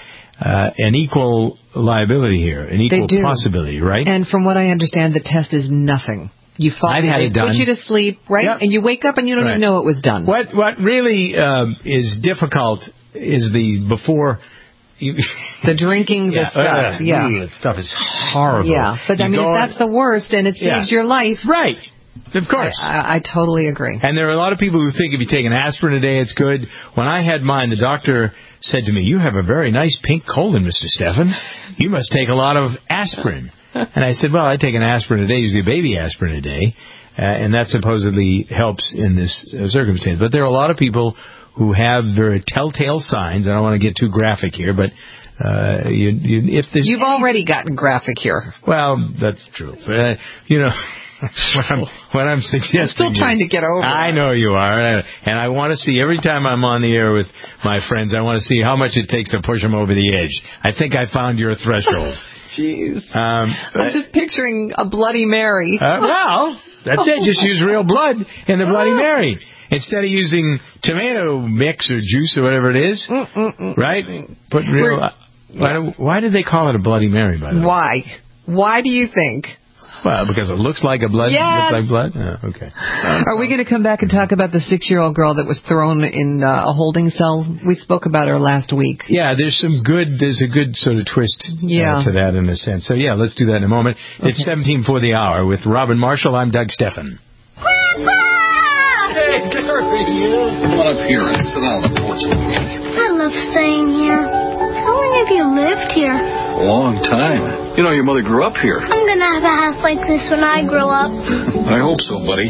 uh, an equal liability here, an equal possibility, right? And from what I understand, the test is nothing. You fall, I've had they it done. put you to sleep, right? Yep. And you wake up and you don't right. even know it was done. What what really um, is difficult is the before. You, the drinking, the yeah, stuff. Uh, yeah, that stuff is horrible. Yeah, but you I mean, if that's the worst and it saves yeah. your life, right? Of course. I, I, I totally agree. And there are a lot of people who think if you take an aspirin a day, it's good. When I had mine, the doctor said to me, "You have a very nice pink colon, Mister Stephan. You must take a lot of aspirin." And I said, well, I take an aspirin a day, usually a baby aspirin a day, uh, and that supposedly helps in this uh, circumstance. But there are a lot of people who have very telltale signs. I don't want to get too graphic here, but uh, you, you, if there's... You've already gotten graphic here. Well, that's true. But, uh, you know... What I'm, what I'm suggesting I'm still trying is, to get over I that. know you are, and I want to see, every time I'm on the air with my friends, I want to see how much it takes to push them over the edge. I think I found your threshold. Jeez. Um, I'm just picturing a Bloody Mary. Uh, well, that's it. Just use real blood in the Bloody Mary. Instead of using tomato mix or juice or whatever it is, Mm-mm-mm. right? Put real... Uh, why, why did they call it a Bloody Mary, by the way? Why? Why do you think? Well, because it looks like a blood. Yes. Looks like blood. Oh, okay. Are we going to come back and talk about the six-year-old girl that was thrown in uh, a holding cell? We spoke about her last week. Yeah, there's some good. There's a good sort of twist yeah. uh, to that in a sense. So yeah, let's do that in a moment. Okay. It's seventeen for the hour with Robin Marshall. I'm Doug Stephan. Grandpa! Hey, there he is. Come on up here and sit on the porch with me. I love staying here. How long have you lived here? A long time. You know, your mother grew up here. I'm going to have a house like this when I grow up. I hope so, buddy.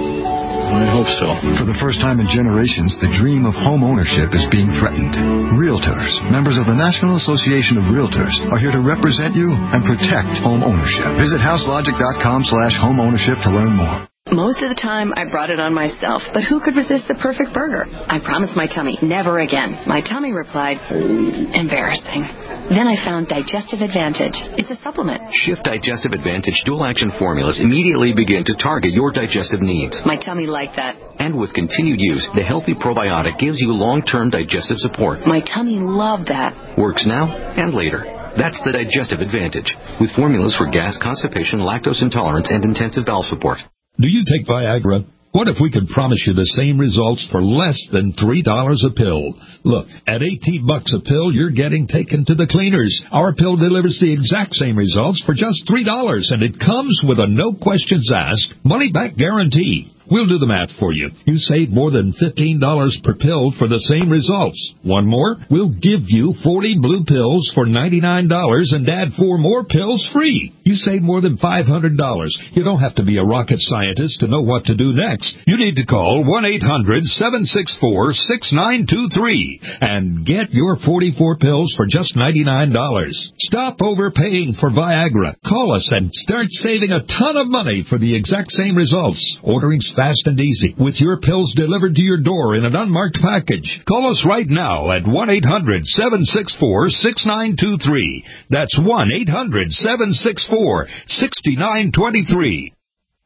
I hope so. For the first time in generations, the dream of home ownership is being threatened. Realtors, members of the National Association of Realtors, are here to represent you and protect home ownership. Visit houselogic.com slash home ownership to learn more. Most of the time, I brought it on myself, but who could resist the perfect burger? I promised my tummy, never again. My tummy replied, embarrassing. Then I found Digestive Advantage. It's a supplement. Shift Digestive Advantage dual-action formulas immediately begin to target your digestive needs. My tummy liked that. And with continued use, the Healthy Probiotic gives you long-term digestive support. My tummy loved that. Works now and later. That's the Digestive Advantage, with formulas for gas, constipation, lactose intolerance, and intensive bowel support. Do you take Viagra? What if we could promise you the same results for less than three dollars a pill? Look, at eighteen bucks a pill, you're getting taken to the cleaners. Our pill delivers the exact same results for just three dollars, and it comes with a no questions asked, money-back guarantee. We'll do the math for you. You save more than fifteen dollars per pill for the same results. One more, we'll give you forty blue pills for ninety-nine dollars and add four more pills free. You save more than five hundred dollars. You don't have to be a rocket scientist to know what to do next. You need to call one eight hundred seven six four six nine two three and get your forty-four pills for just ninety-nine dollars. Stop overpaying for Viagra. Call us and start saving a ton of money for the exact same results. Ordering's fast and easy, with your pills delivered to your door in an unmarked package. Call us right now at one eight hundred seven six four six nine two three. That's one eight hundred seven six four six nine two three.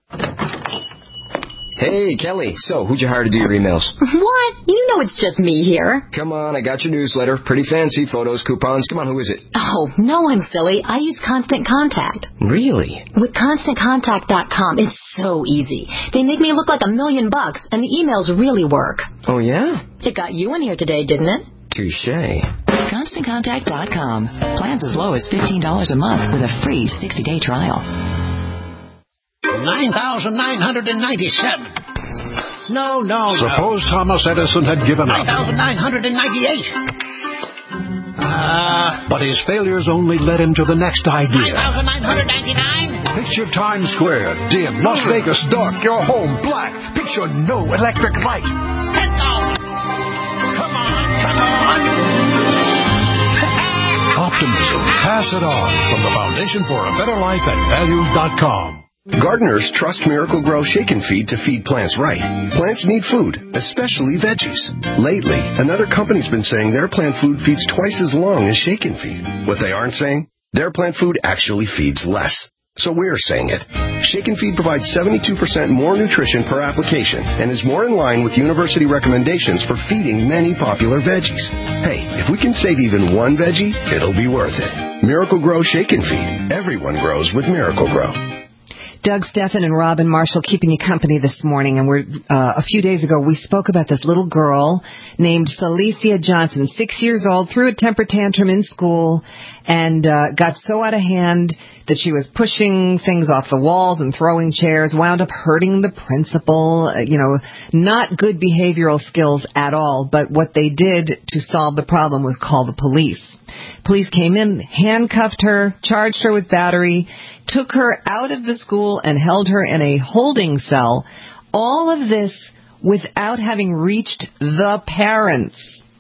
Hey, Kelly. So, who'd you hire to do your emails? What? You know it's just me here. Come on, I got your newsletter. Pretty fancy. Photos, coupons. Come on, who is it? Oh, no one, silly. I use Constant Contact. Really? With Constant Contact dot com, it's so easy. They make me look like a million bucks, and the emails really work. Oh, yeah? It got you in here today, didn't it? Touché. Constant Contact dot com. Plans as low as fifteen dollars a month with a free sixty-day trial. nine thousand nine hundred ninety-seven. No, no, Suppose no. Thomas Edison had given up. nine thousand nine hundred ninety-eight. Uh, but his failures only led him to the next idea. nine thousand nine hundred ninety-nine. Picture Times Square, dim. Las Vegas, dark. Your home, black. Picture no electric light. ten dollars. Come on, come on. Optimism. Pass it on from the Foundation for a Better Life at values dot com. Gardeners trust Miracle-Gro Shake and Feed to feed plants right. Plants need food, especially veggies. Lately, another company's been saying their plant food feeds twice as long as Shake and Feed. What they aren't saying? Their plant food actually feeds less. So we're saying it. Shake and Feed provides seventy-two percent more nutrition per application and is more in line with university recommendations for feeding many popular veggies. Hey, if we can save even one veggie, it'll be worth it. Miracle-Gro Shake and Feed. Everyone grows with Miracle-Gro. Doug Steffen and Robin Marshall keeping you company this morning. And we're uh, a few days ago, we spoke about this little girl named Celicia Johnson, six years old, threw a temper tantrum in school and uh, got so out of hand that she was pushing things off the walls and throwing chairs, wound up hurting the principal. Uh, you know, not good behavioral skills at all. But what they did to solve the problem was call the police. Police came in, handcuffed her, charged her with battery, took her out of the school and held her in a holding cell. All of this without having reached the parents.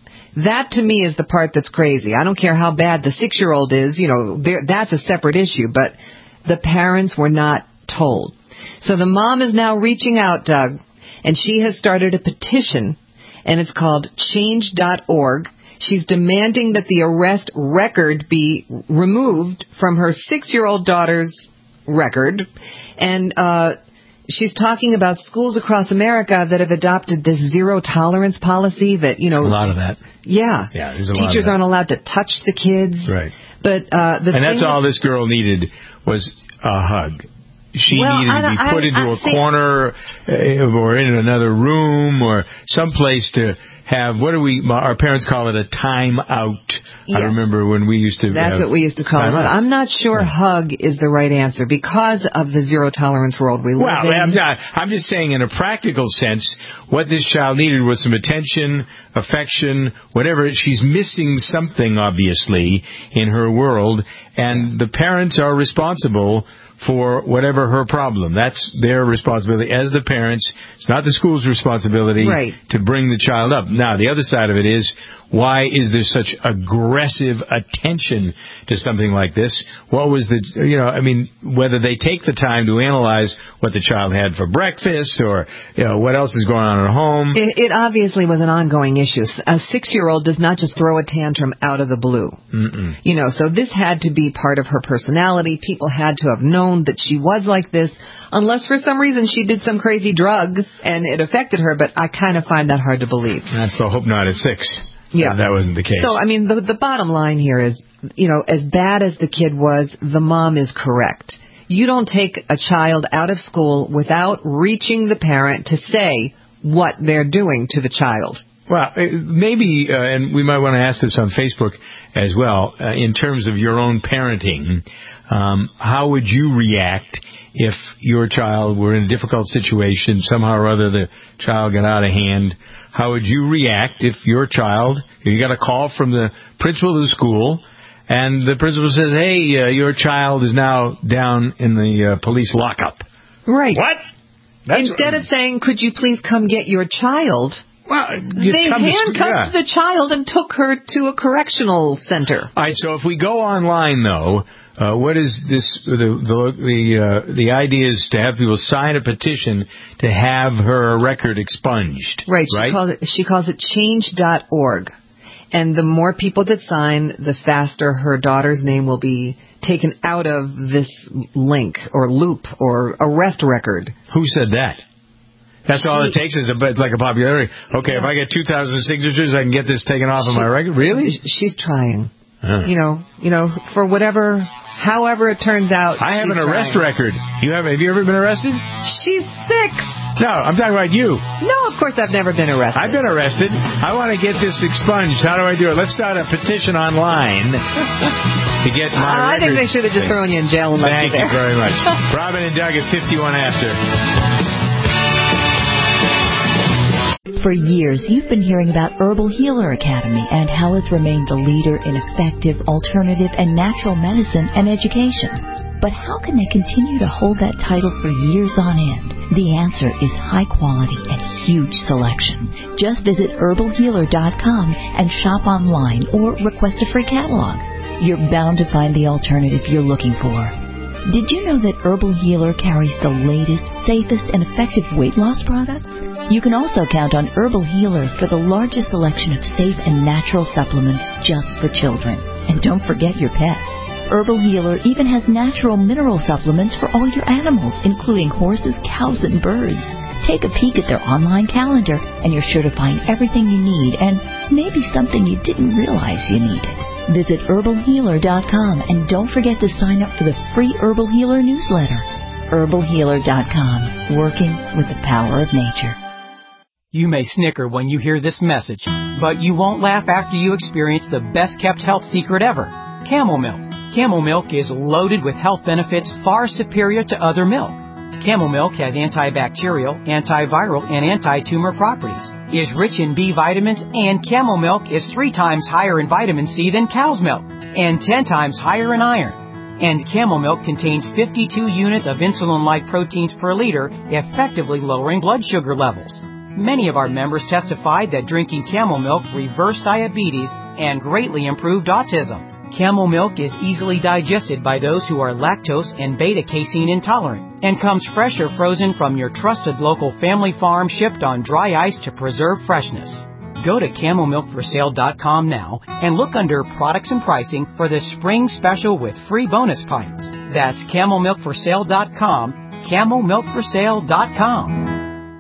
That, to me, is the part that's crazy. I don't care how bad the six-year-old is. You know, that's a separate issue. But the parents were not told. So the mom is now reaching out, Doug, and she has started a petition, and it's called change dot org. She's demanding that the arrest record be removed from her six-year-old daughter's record. And uh, she's talking about schools across America that have adopted this zero-tolerance policy that, you know... A lot of that. Yeah. Yeah, there's a Teachers lot of that. aren't allowed to touch the kids. Right. But uh, the And that's thing all this girl needed was a hug. She well, needed to be I, put I, into I, a see, corner uh, or in another room or someplace to have, what do we, our parents call it a time out. Yeah. I remember when we used to That's what we used to call it. But I'm not sure yeah. hug is the right answer because of the zero-tolerance world we live well, in. I'm not. I'm just saying in a practical sense, what this child needed was some attention, affection, whatever. She's missing something, obviously, in her world, and the parents are responsible for whatever her problem. That's their responsibility as the parents. It's not the school's responsibility right. to bring the child up. Now, the other side of it is, why is there such aggressive attention to something like this? What was the, you know, I mean, whether they take the time to analyze what the child had for breakfast or, you know, what else is going on at home. It, it obviously was an ongoing issue. A six-year-old does not just throw a tantrum out of the blue. Mm-mm. You know, so this had to be part of her personality. People had to have known that she was like this, unless for some reason she did some crazy drug and it affected her, but I kind of find that hard to believe. That's the hope not at six. Yeah. That wasn't the case. So, I mean, the, the bottom line here is, you know, as bad as the kid was, the mom is correct. You don't take a child out of school without reaching the parent to say what they're doing to the child. Well, maybe, uh, and we might want to ask this on Facebook as well, uh, in terms of your own parenting, um, how would you react if your child were in a difficult situation, somehow or other the child got out of hand? How would you react if your child, you got a call from the principal of the school, and the principal says, hey, uh, your child is now down in the uh, police lockup? Right. What? That's Instead what, of saying, could you please come get your child, well, they handcuffed yeah. the child and took her to a correctional center. All right, so if we go online, though, Uh, what is this? The the the, uh, the idea is to have people sign a petition to have her record expunged. Right. She right? calls it she calls it change dot org, and the more people that sign, the faster her daughter's name will be taken out of this link or loop or arrest record. Who said that? That's she, all it takes is a, like a popularity. Okay, yeah. If I get two thousand signatures, I can get this taken off she, of my record. Really? She's trying. Huh. You know, you know, for whatever, however it turns out. I have an arrest trying. record. You have? Have you ever been arrested? She's six. No, I'm talking about you. No, of course I've never been arrested. I've been arrested. I want to get this expunged. How do I do it? Let's start a petition online to get my uh, I think they should have just thrown you in jail and left Thank you there. Thank you very much. Robin and Doug at fifty-one after. For years, you've been hearing about Herbal Healer Academy and how it's remained the leader in effective, alternative, and natural medicine and education. But how can they continue to hold that title for years on end? The answer is high quality and huge selection. Just visit herbal healer dot com and shop online or request a free catalog. You're bound to find the alternative you're looking for. Did you know that Herbal Healer carries the latest, safest, and effective weight loss products? You can also count on Herbal Healer for the largest selection of safe and natural supplements just for children. And don't forget your pets. Herbal Healer even has natural mineral supplements for all your animals, including horses, cows, and birds. Take a peek at their online calendar, and you're sure to find everything you need and maybe something you didn't realize you needed. Visit herbal healer dot com and don't forget to sign up for the free Herbal Healer newsletter. herbal healer dot com, working with the power of nature. You may snicker when you hear this message, but you won't laugh after you experience the best-kept health secret ever, Camel Milk. Camel Milk is loaded with health benefits far superior to other milk. Camel Milk has antibacterial, antiviral, and anti-tumor properties, is rich in B vitamins, and Camel Milk is three times higher in vitamin C than cow's milk, and ten times higher in iron. And Camel Milk contains fifty-two units of insulin-like proteins per liter, effectively lowering blood sugar levels. Many of our members testified that drinking Camel Milk reversed diabetes and greatly improved autism. Camel Milk is easily digested by those who are lactose and beta-casein intolerant and comes fresh or frozen from your trusted local family farm, shipped on dry ice to preserve freshness. Go to camel milk for sale dot com now and look under products and pricing for the spring special with free bonus pints. That's camel milk for sale dot com, camel milk for sale dot com.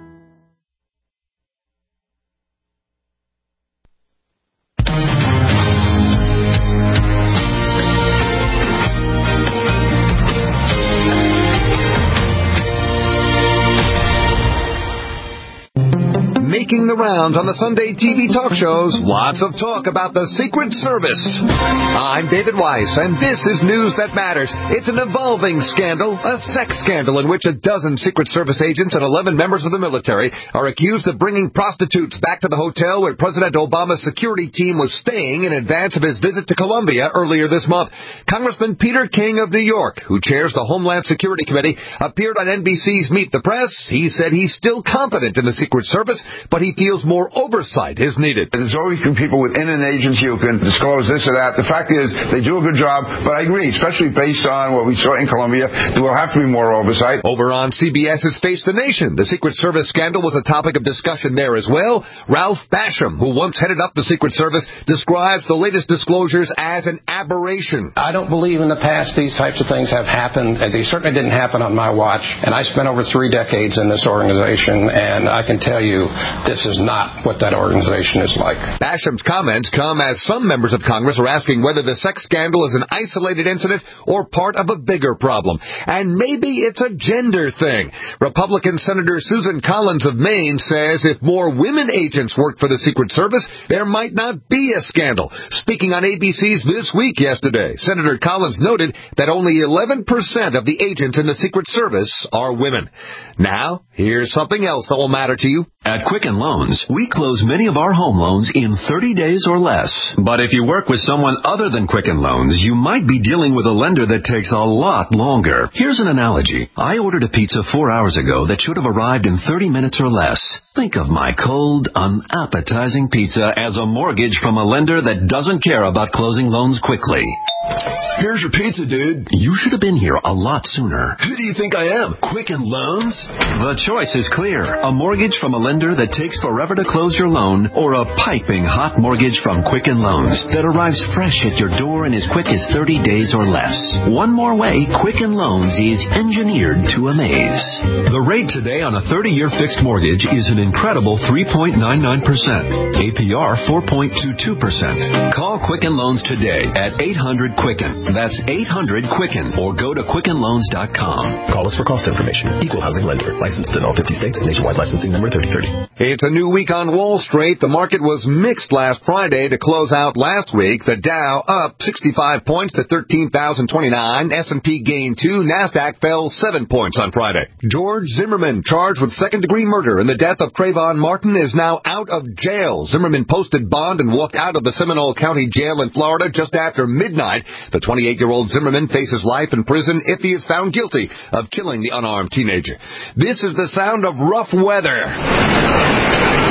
Making the rounds on the Sunday T V talk shows, lots of talk about the Secret Service. I'm David Weiss, and this is News That Matters. It's an evolving scandal, a sex scandal in which a dozen Secret Service agents and eleven members of the military are accused of bringing prostitutes back to the hotel where President Obama's security team was staying in advance of his visit to Colombia earlier this month. Congressman Peter King of New York, who chairs the Homeland Security Committee, appeared on N B C's Meet the Press. He said he's still confident in the Secret Service, but he feels more oversight is needed. There's always been people within an agency who can disclose this or that. The fact is, they do a good job, but I agree, especially based on what we saw in Colombia, there will have to be more oversight. Over on CBS's Face the Nation, the Secret Service scandal was a topic of discussion there as well. Ralph Basham, who once headed up the Secret Service, describes the latest disclosures as an aberration. I don't believe in the past these types of things have happened, and they certainly didn't happen on my watch. And I spent over three decades in this organization, and I can tell you this is not what that organization is like. Basham's comments come as some members of Congress are asking whether the sex scandal is an isolated incident or part of a bigger problem. And maybe it's a gender thing. Republican Senator Susan Collins of Maine says if more women agents worked for the Secret Service, there might not be a scandal. Speaking on A B C's This Week yesterday, Senator Collins noted that only eleven percent of the agents in the Secret Service are women. Now, here's something else that will matter to you. At Quicken Loans, we close many of our home loans in thirty days or less. But if you work with someone other than Quicken Loans, you might be dealing with a lender that takes a lot longer. Here's an analogy. I ordered a pizza four hours ago that should have arrived in thirty minutes or less. Think of my cold, unappetizing pizza as a mortgage from a lender that doesn't care about closing loans quickly. Here's your pizza, dude. You should have been here a lot sooner. Who do you think I am? Quicken Loans? The choice is clear. A mortgage from a lender that takes forever to close your loan, or a piping hot mortgage from Quicken Loans that arrives fresh at your door in as quick as thirty days or less. One more way, Quicken Loans is engineered to amaze. The rate today on a thirty-year fixed mortgage is an incredible three point nine nine percent. A P R four point two two percent. Call Quicken Loans today at eight hundred Quicken. That's eight hundred Quicken, or go to quicken loans dot com. Call us for cost information. Equal housing lender. Licensed in all fifty states. Nationwide licensing number thirty thirty. It's a new week on Wall Street. The market was mixed last Friday to close out last week. The Dow up sixty-five points to thirteen thousand twenty-nine. S and P gained two. NASDAQ fell seven points on Friday. George Zimmerman, charged with second-degree murder in the death of Trayvon Martin, is now out of jail. Zimmerman posted bond and walked out of the Seminole County Jail in Florida just after midnight. The twenty-eight-year-old Zimmerman faces life in prison if he is found guilty of killing the unarmed teenager. This is the sound of rough weather. And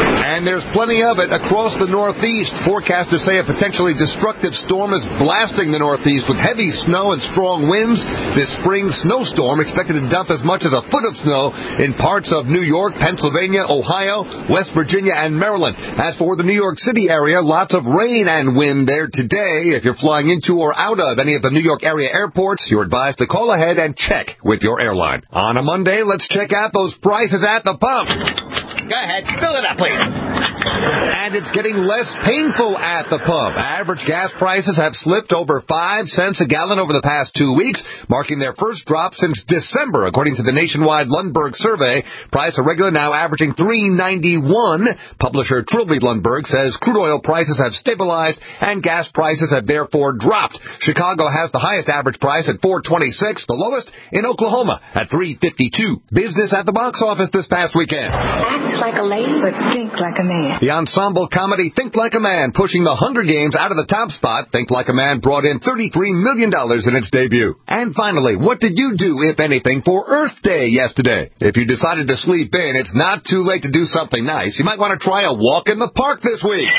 there's plenty of it across the Northeast. Forecasters say a potentially destructive storm is blasting the Northeast with heavy snow and strong winds. This spring snowstorm expected to dump as much as a foot of snow in parts of New York, Pennsylvania, Ohio, West Virginia, and Maryland. As for the New York City area, lots of rain and wind there today. If you're flying into or out of any of the New York area airports, you're advised to call ahead and check with your airline. On a Monday, let's check out those prices at the pump. Go ahead, fill it up, please. And it's getting less painful at the pump. Average gas prices have slipped over five cents a gallon over the past two weeks, marking their first drop since December, according to the nationwide Lundberg survey. Price of regular now averaging three ninety-one. Publisher Trilby Lundberg says crude oil prices have stabilized and gas prices have therefore dropped. Chicago has the highest average price at four twenty-six, the lowest in Oklahoma at three fifty-two. Business at the box office this past weekend. Act like a lady, but think like a man. The ensemble comedy Think Like a Man pushing the Hunger Games out of the top spot. Think Like a Man brought in thirty-three million dollars in its debut. And finally, what did you do, if anything, for Earth Day yesterday? If you decided to sleep in, it's not too late to do something nice. You might want to try a walk in the park this week.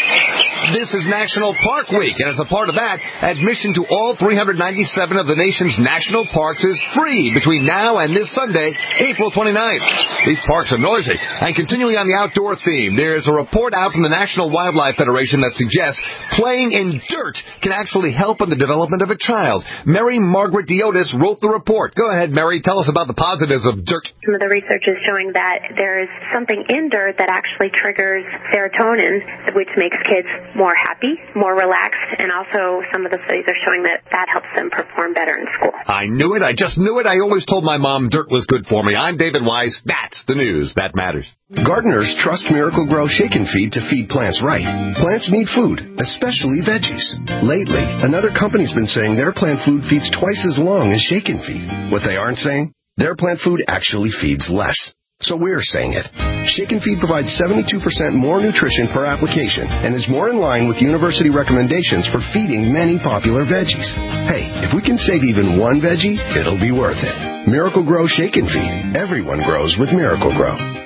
This is National Park Week, and as a part of that, admission to all three hundred ninety-seven of the nation's national parks is free between now and this Sunday, April twenty-ninth. These parks are noisy. And continuing on the outdoor theme, there's a report out from the National Wildlife Federation that suggests playing in dirt can actually help in the development of a child. Mary Margaret Diotis wrote the report. Go ahead, Mary. Tell us about the positives of dirt. Some of the research is showing that there is something in dirt that actually triggers serotonin, which makes kids more happy, more relaxed, and also some of the studies are showing that that helps them perform better in school. I knew it. I just knew it. I always told my mom dirt was good for me. I'm David Weiss. That's the news that matters. Gardeners trust Miracle-Gro Shake and Feed to feed plants right. Plants need food, especially veggies. Lately, another company's been saying their plant food feeds twice as long as Shake and Feed. What they aren't saying? Their plant food actually feeds less. So we're saying it. Shake and Feed provides seventy-two percent more nutrition per application and is more in line with university recommendations for feeding many popular veggies. Hey, if we can save even one veggie, it'll be worth it. Miracle-Gro Shake and Feed. Everyone grows with Miracle-Gro.